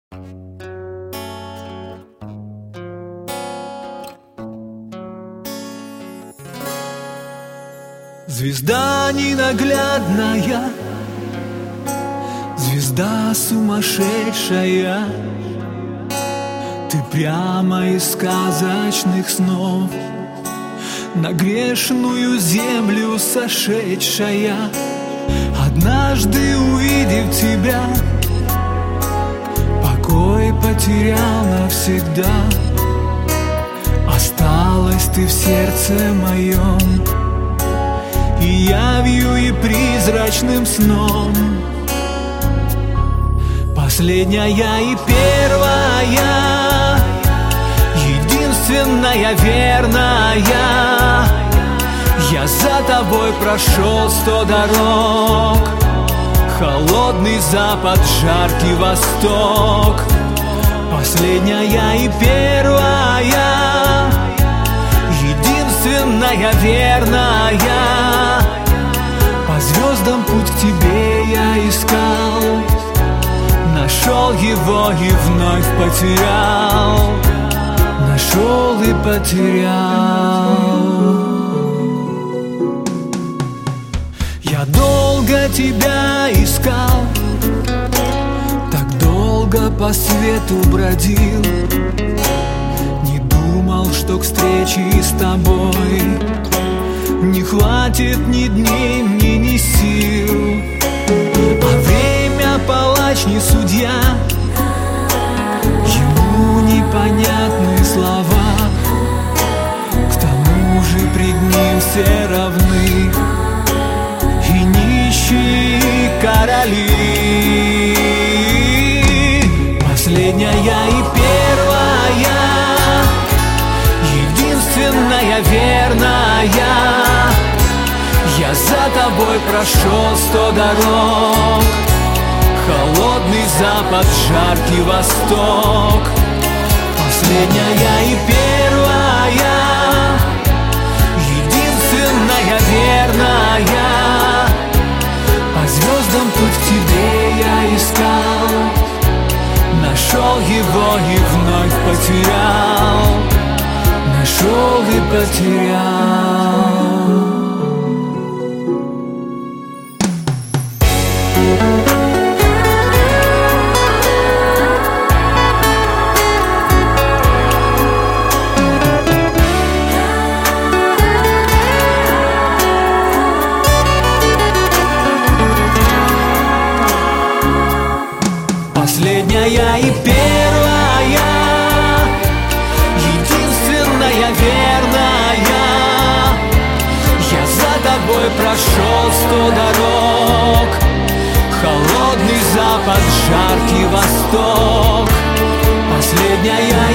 Звезда ненаглядная, звезда сумасшедшая, ты прямо из сказочных снов на грешную землю сошедшая. Однажды увидев тебя, покой потерял навсегда. Осталась ты в сердце моем и явью, и призрачным сном. Последняя и первая, единственная верная. Я за тобой прошел 100 дорог, холодный запад, жаркий восток. Последняя и первая, единственная верная. По звездам путь к тебе я искал, нашел его и вновь потерял, нашел и потерял. Я долго тебя искал, так долго по свету бродил, не думал, что к встрече с тобой не хватит ни дней мне, ни сил. А время палач, не судья, ему непонятны слова. К тому же пред ним все равны, и нищие, и короли. Последняя и первая, единственная верная. Я за тобой прошел 100 дорог, холодный запад, жаркий восток. Последняя и первая, единственная верная. По звездам путь к тебе я искал, нашел его и вновь потерял, нашел и потерял. Последняя и первая, единственная верная. Я за тобой прошел 100 дорог, холодный запад, жаркий восток. Последняя